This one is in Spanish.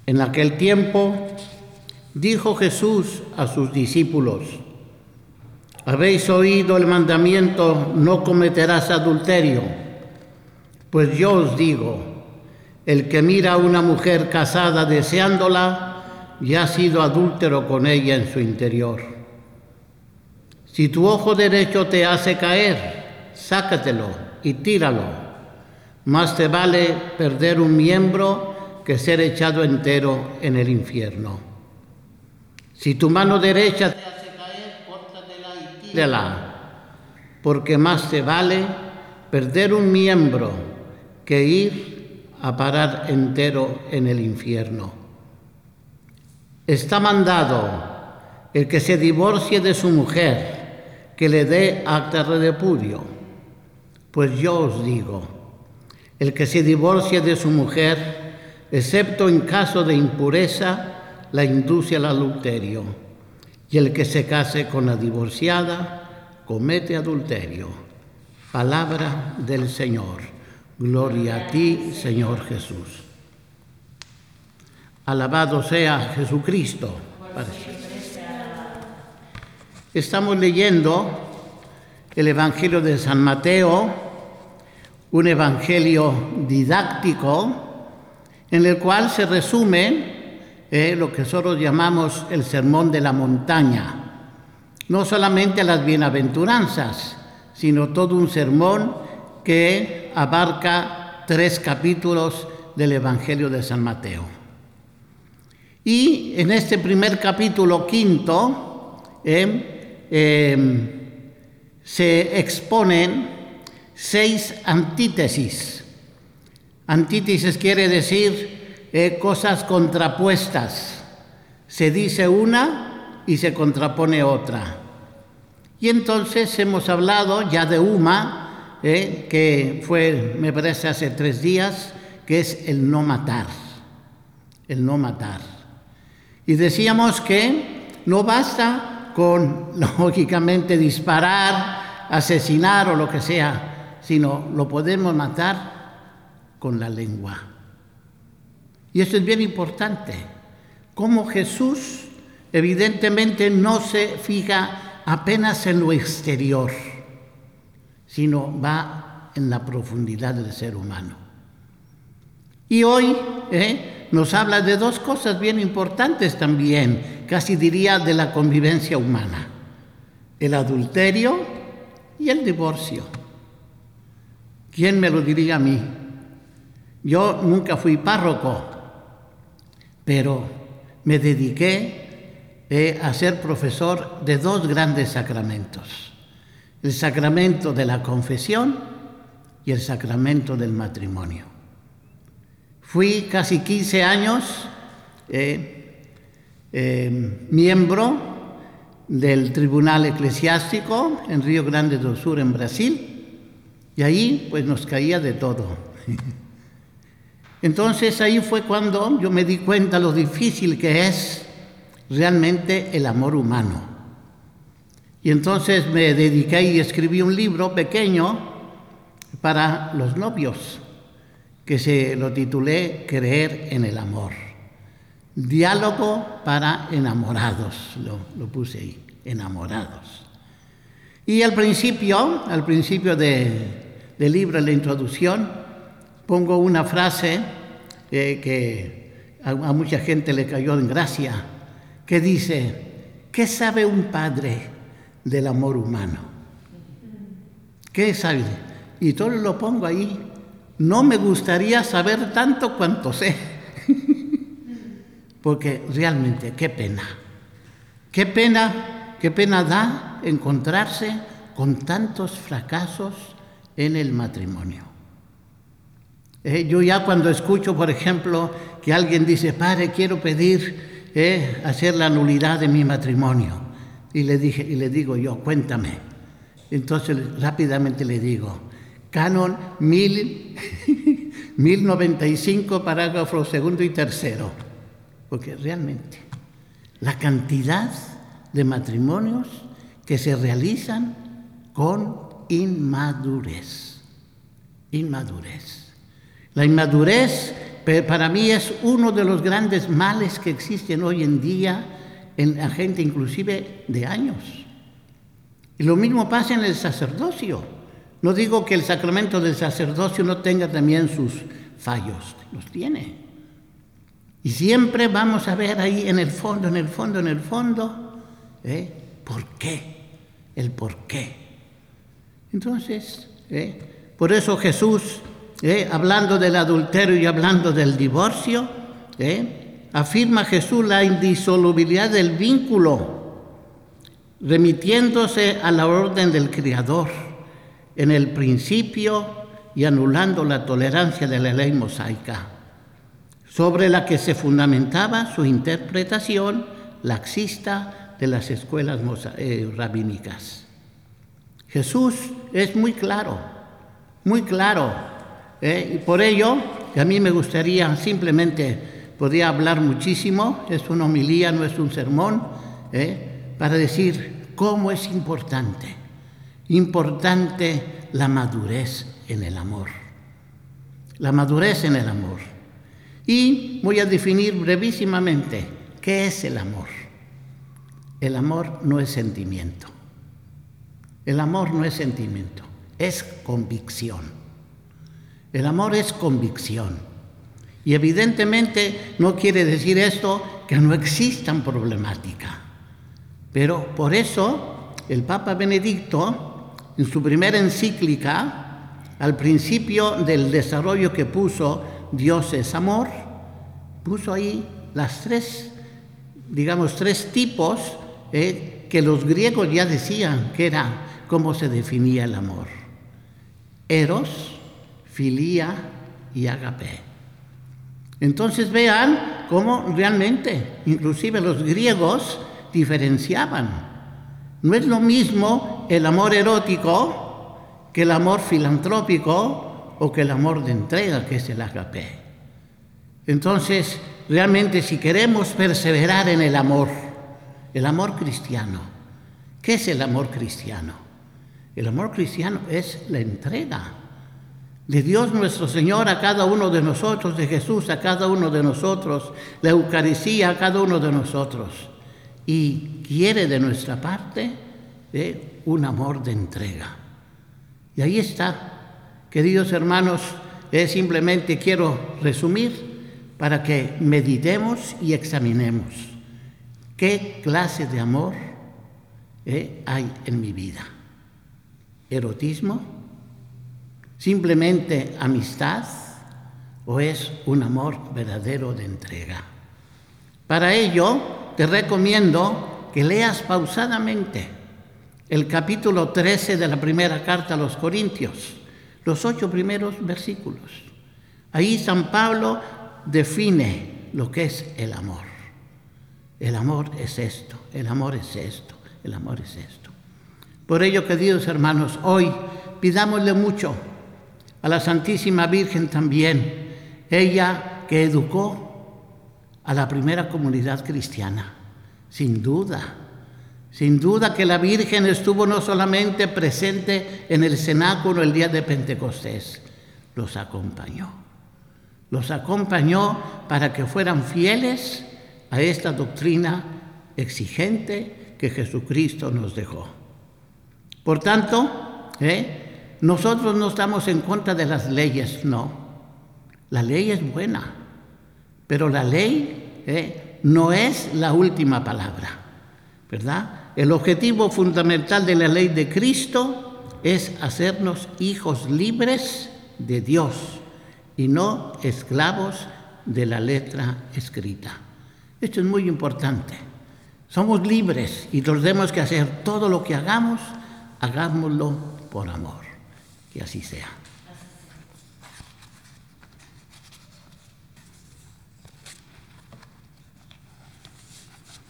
En aquel tiempo dijo Jesús a sus discípulos: «Habéis oído el mandamiento: no cometerás adulterio. Pues yo os digo, el que mira a una mujer casada deseándola, ya ha sido adúltero con ella en su interior. Si tu ojo derecho te hace caer, sácatelo y tíralo. Más te vale perder un miembro que ser echado entero en el infierno. Si tu mano derecha te hace caer, córtatela y tírala, porque más te vale perder un miembro que ir a parar entero en el infierno. Está mandado el que se divorcie de su mujer, que le dé acta de repudio. Pues yo os digo, el que se divorcie de su mujer, excepto en caso de impureza, la induce al adulterio, y el que se case con la divorciada comete adulterio». Palabra del Señor. Gloria a ti, Señor Jesús. Alabado sea Jesucristo. Estamos leyendo el Evangelio de San Mateo, un evangelio didáctico en el cual se resume lo que nosotros llamamos el Sermón de la Montaña. No solamente las bienaventuranzas, sino todo un sermón que abarca 3 capítulos del Evangelio de San Mateo. Y en este primer capítulo, 5, se exponen 6 antítesis. Antítesis quiere decir cosas contrapuestas. Se dice una y se contrapone otra. Y entonces hemos hablado ya de una, que fue, me parece, hace 3 días, que es el no matar. El no matar. Y decíamos que no basta con, lógicamente, disparar, asesinar o lo que sea, sino lo podemos matar con la lengua. Y esto es bien importante. Como Jesús, evidentemente, no se fija apenas en lo exterior, sino va en la profundidad del ser humano. Y hoy nos habla de 2 cosas bien importantes también, casi diría de la convivencia humana: el adulterio y el divorcio. ¿Quién me lo diría a mí? Yo nunca fui párroco, pero me dediqué a ser profesor de 2 grandes sacramentos: el sacramento de la confesión y el sacramento del matrimonio. Fui casi 15 años miembro del Tribunal Eclesiástico en Río Grande do Sul, en Brasil, y ahí pues nos caía de todo. Entonces ahí fue cuando yo me di cuenta lo difícil que es realmente el amor humano. Y entonces me dediqué y escribí un libro pequeño para los novios, que se lo titulé Creer en el amor. Diálogo para enamorados, lo puse ahí, enamorados. Y al principio del libro, en la introducción, pongo una frase que a mucha gente le cayó en gracia, que dice: ¿qué sabe un padre del amor humano? ¿Qué sabe? Y todo lo pongo ahí. No me gustaría saber tanto cuanto sé, porque realmente qué pena da encontrarse con tantos fracasos en el matrimonio. Yo ya cuando escucho, por ejemplo, que alguien dice: padre, quiero pedir hacer la nulidad de mi matrimonio, y le digo yo: cuéntame. Entonces rápidamente le digo: Canon 1095, parágrafo 2 y 3, porque realmente la cantidad de matrimonios que se realizan con inmadurez. La inmadurez para mí es uno de los grandes males que existen hoy en día en la gente, inclusive de años. Y lo mismo pasa en el sacerdocio. No digo que el sacramento del sacerdocio no tenga también sus fallos, los tiene. Y siempre vamos a ver ahí en el fondo, ¿por qué? El por qué. Entonces, por eso Jesús, hablando del adulterio y hablando del divorcio, afirma Jesús la indisolubilidad del vínculo, remitiéndose a la orden del Creador en el principio y anulando la tolerancia de la ley mosaica, sobre la que se fundamentaba su interpretación laxista de las escuelas rabínicas. Jesús es muy claro, y por ello, que a mí me gustaría simplemente, podría hablar muchísimo, es una homilía, no es un sermón, para decir cómo es importante la madurez en el amor. La madurez en el amor. Y voy a definir brevísimamente qué es el amor. El amor no es sentimiento. El amor no es sentimiento, es convicción. El amor es convicción. Y evidentemente no quiere decir esto que no existan problemáticas. Pero por eso el Papa Benedicto, en su primera encíclica, al principio del desarrollo que puso Dios es amor, puso ahí las tres tipos que los griegos ya decían que era cómo se definía el amor: eros, filía y agape. Entonces vean cómo realmente, inclusive los griegos diferenciaban. No es lo mismo el amor erótico que el amor filantrópico o que el amor de entrega, que es el agape. Entonces, realmente si queremos perseverar en el amor cristiano, ¿qué es el amor cristiano? El amor cristiano es la entrega de Dios nuestro Señor a cada uno de nosotros, de Jesús a cada uno de nosotros, la Eucaristía a cada uno de nosotros. Y quiere de nuestra parte un amor de entrega. Y ahí está, queridos hermanos, simplemente quiero resumir para que meditemos y examinemos qué clase de amor hay en mi vida. ¿Erotismo? ¿Simplemente amistad? ¿O es un amor verdadero de entrega? Para ello, te recomiendo que leas pausadamente el capítulo 13 de la primera carta a los Corintios, los 8 primeros versículos. Ahí San Pablo define lo que es el amor. El amor es esto, el amor es esto, el amor es esto. Por ello, queridos hermanos, hoy pidámosle mucho a la Santísima Virgen también, ella que educó a la primera comunidad cristiana. Sin duda que la Virgen estuvo no solamente presente en el cenáculo el día de Pentecostés, los acompañó para que fueran fieles a esta doctrina exigente que Jesucristo nos dejó. Por tanto, nosotros no estamos en contra de las leyes, no. La ley es buena, pero la ley no es la última palabra, ¿verdad? El objetivo fundamental de la ley de Cristo es hacernos hijos libres de Dios y no esclavos de la letra escrita. Esto es muy importante. Somos libres y tenemos que hacer todo lo que hagamos, hagámoslo por amor. Que así sea.